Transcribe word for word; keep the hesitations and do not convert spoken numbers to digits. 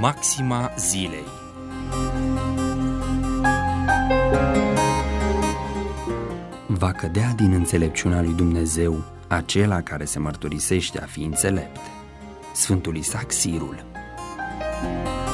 Maxima zilei. Va cădea din înțelepciunea lui Dumnezeu acela care se mărturisește a fi înțelept. Sfântul Isaac Sirul.